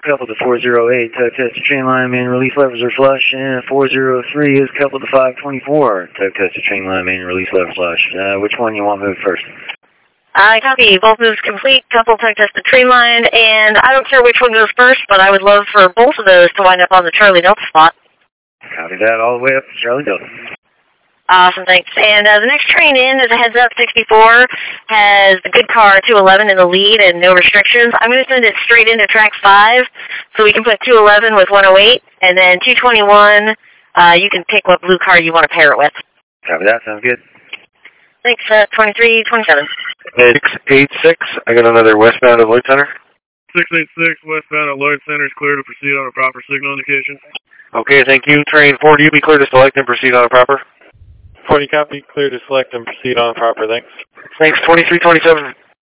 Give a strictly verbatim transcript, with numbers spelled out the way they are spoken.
coupled to four zero eight. Tug test to train line, main release levers are flush. And four zero three is coupled to five twenty-four. Tug test to train line, main release lever flush. Uh, which one you want moved first? I copy. Both moves complete. Couple tug test to train line. And I don't care which one goes first, but I would love for both of those to wind up on the Charlie Delta spot. Copy that all the way up to Charlie Delta. Awesome, thanks. And uh, the next train in, as a heads up, sixty-four has the good car two eleven in the lead and no restrictions. I'm going to send it straight into track five, so we can put two eleven with one oh eight, and then two twenty-one, uh, you can pick what blue car you want to pair it with. Copy that, sounds good. Thanks, uh, twenty-three twenty-seven. six eight six, I got another westbound at Lloyd Center. six eight six, westbound at Lloyd Center is clear to proceed on a proper signal indication. Okay, thank you. Train four, do you be clear to select and proceed on a proper? forty copy, clear to select and proceed on proper, thanks. Thanks, twenty-three twenty-seven.